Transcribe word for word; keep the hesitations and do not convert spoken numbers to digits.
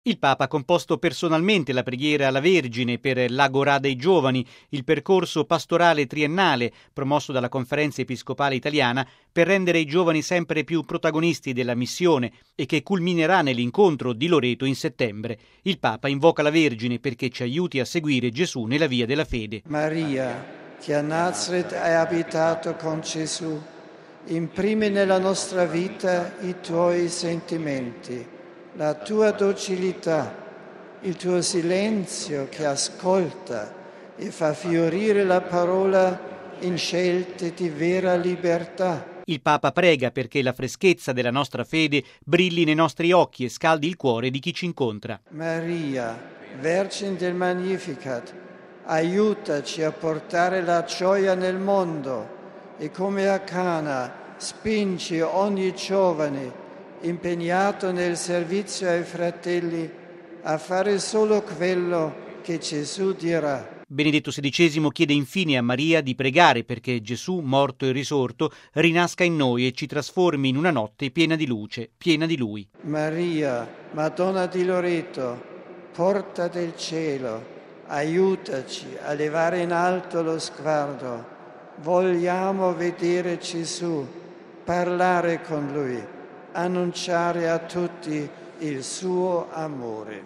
Il Papa ha composto personalmente la preghiera alla Vergine per l'Agorà dei Giovani, il percorso pastorale triennale promosso dalla Conferenza Episcopale Italiana per rendere i giovani sempre più protagonisti della missione e che culminerà nell'incontro di Loreto in settembre. Il Papa invoca la Vergine perché ci aiuti a seguire Gesù nella via della fede. Maria, che a Nazareth hai abitato con Gesù, imprimi nella nostra vita i tuoi sentimenti, la tua docilità, il tuo silenzio che ascolta e fa fiorire la parola in scelte di vera libertà. Il Papa prega perché la freschezza della nostra fede brilli nei nostri occhi e scaldi il cuore di chi ci incontra. Maria, Vergine del Magnificat, aiutaci a portare la gioia nel mondo e come a Cana spingi ogni giovane impegnato nel servizio ai fratelli a fare solo quello che Gesù dirà. Benedetto sedicesimo chiede infine a Maria di pregare perché Gesù, morto e risorto, rinasca in noi e ci trasformi in una notte piena di luce, piena di Lui. Maria, Madonna di Loreto, porta del cielo, aiutaci a levare in alto lo sguardo. Vogliamo vedere Gesù, parlare con Lui, annunciare a tutti il suo amore.